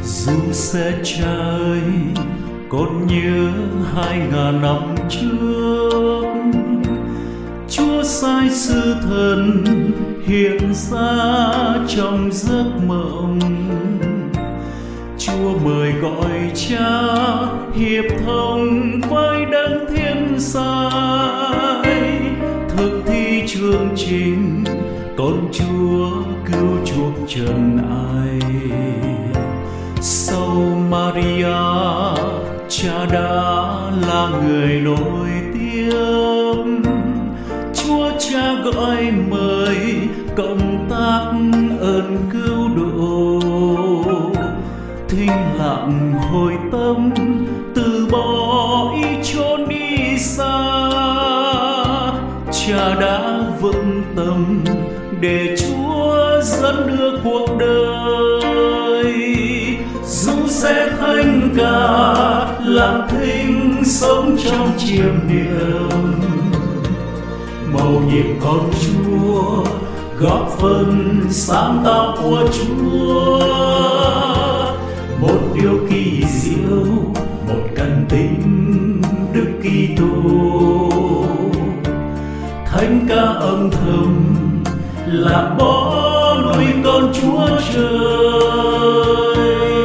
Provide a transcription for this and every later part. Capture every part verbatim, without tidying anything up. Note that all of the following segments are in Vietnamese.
Dù sẽ trái còn nhớ hai ngàn năm trước, Chúa sai sứ thần hiện ra trong giấc mộng. Chúa mời gọi cha hiệp thông với đấng thiên sai, thực thi chương trình con Chúa cứu chuộc trần ai. Sau Maria, cha đã là người nổi tiếng. Chúa cha gọi mời cộng tác ơn cứu độ, thinh lặng hồi tâm từ bỏ ý chốn đi xa. Cha đã vững tâm để Chúa dẫn đưa cuộc đời. Dù sẽ thánh ca làm thinh sống trong chiêm niệm, mầu nhiệm con Chúa góp phần sáng tạo của Chúa. Một điều kỳ diệu, một căn tính Đức Kitô, thánh ca âm thầm làm bỏ nuôi con Chúa trời.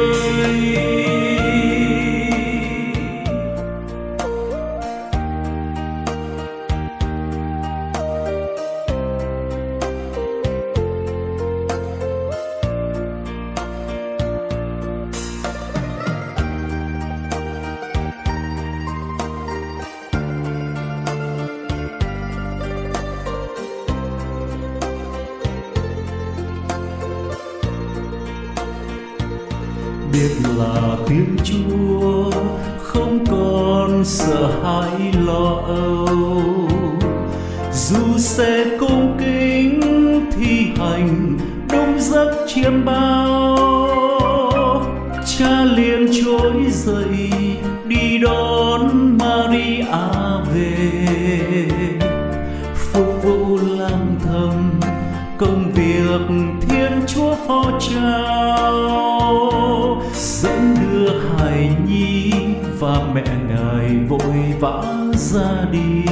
Biết là tiếng Chúa không còn sợ hãi lo âu, dù sẽ cung kính thi hành đúng giấc chiêm bao. Cha liền trỗi dậy đi đón Maria về, phục vụ lang thầm công việc Thiên Chúa phó trao, dẫn đưa hài nhi và mẹ Ngài vội vã ra đi,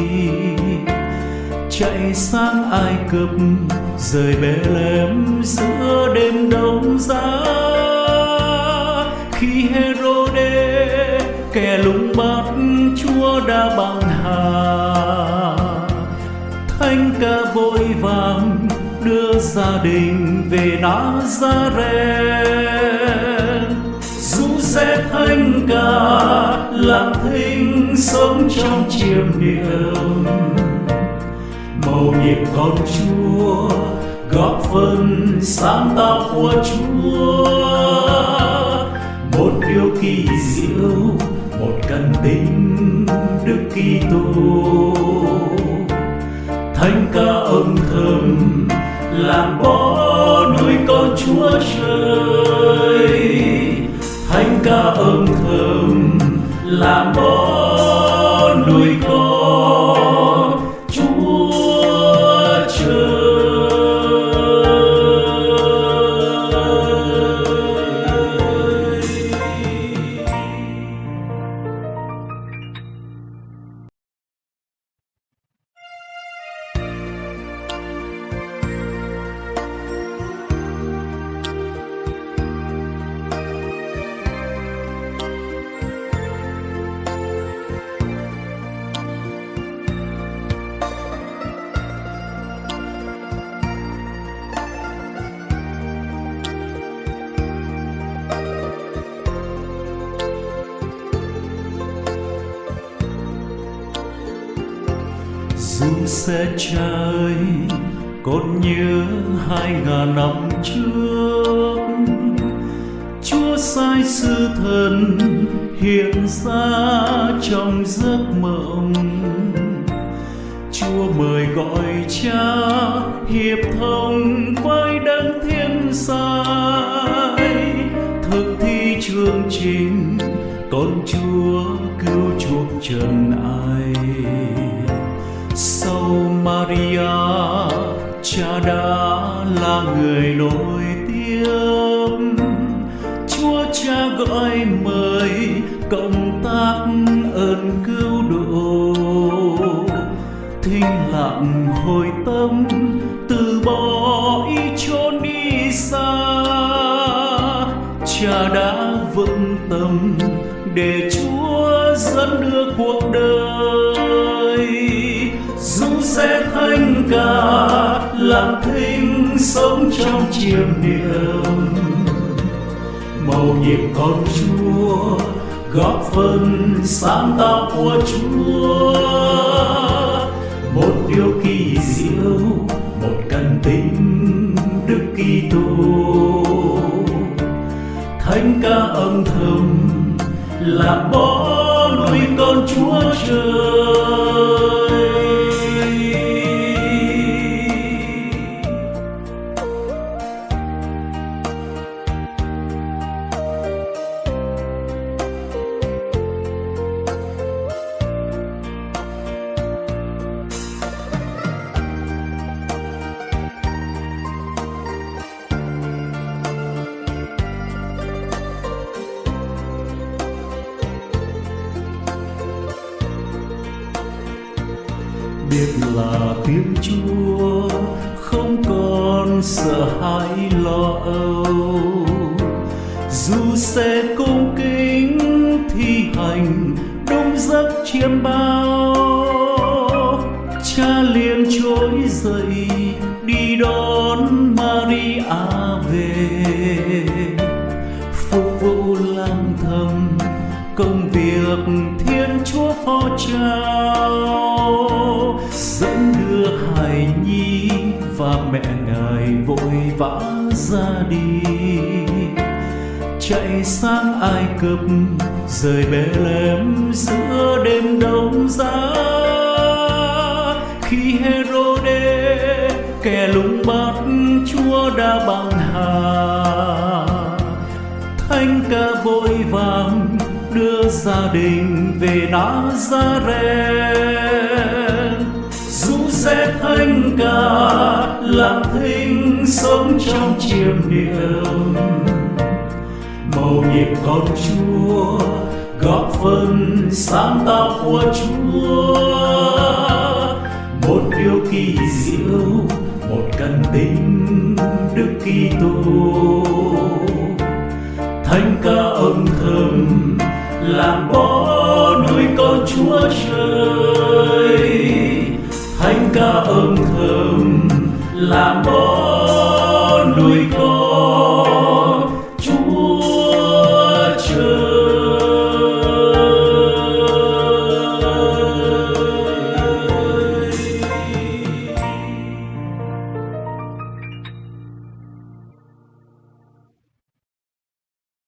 chạy sang Ai Cập rời Bethlehem giữa đêm đông giá. Khi Hê-rô-đê kẻ lùng bắt Chúa đã băng hà, thánh ca vội vàng đưa gia đình về Na-za-reth. Dù sẽ thánh ca làm thinh sống trong chiêm niệm, mầu nhiệm con Chúa góp phần sáng tạo của Chúa. Một điều kỳ diệu, một căn tính Đức Kitô, thánh ca âm thầm làm bỏ nuôi con Chúa trời. Thánh ca âm thầm làm bỏ nuôi con Chúa trời. Dù sẽ trái còn nhớ hai ngàn năm trước, Chúa sai sứ thần hiện ra trong giấc mộng. Chúa mời gọi cha hiệp thông với đấng thiên sai, thực thi chương trình con Chúa cứu chuộc trần ai. Sau Maria, cha đã là người nổi tiếng. Chúa cha gọi mời cộng tác ơn cứu độ. Thinh lặng hồi tâm từ bỏ ý chốn đi xa, Cha đã vững tâm để Chúa dẫn đưa cuộc đời. Dù sẽ thanh ca làm thinh sống trong chiêm niệm, mầu nhiệm con Chúa góp phần sáng tạo của Chúa. Một điều kỳ diệu, một căn tính Đức Kitô, thánh ca âm thầm làm bó nuôi con Chúa trời. Biết là tiếng Chúa không còn sợ hãi lo âu, dù sẽ cung kính thi hành đúng giấc chiêm bao. Cha liền trỗi dậy đi đón Maria về, phục vụ lang thầm công việc Thiên Chúa phó trao. Dẫn đưa hài nhi và mẹ Ngài vội vã ra đi, chạy sang Ai Cập rời Bethlehem giữa đêm đông giá. Khi Hê-rô-đê kẻ lùng bắt Chúa đã băng hà, thánh ca vội vàng đưa gia đình về Na-za-reth. Dù sẽ thánh ca làm thinh sống trong chiêm niệm, mầu nhiệm con Chúa góp phần sáng tạo của Chúa. Một điều kỳ diệu, một căn tính Đức Kitô, thánh ca âm thầm làm bó nuôi con Chúa trời. Thánh ca âm thầm làm bó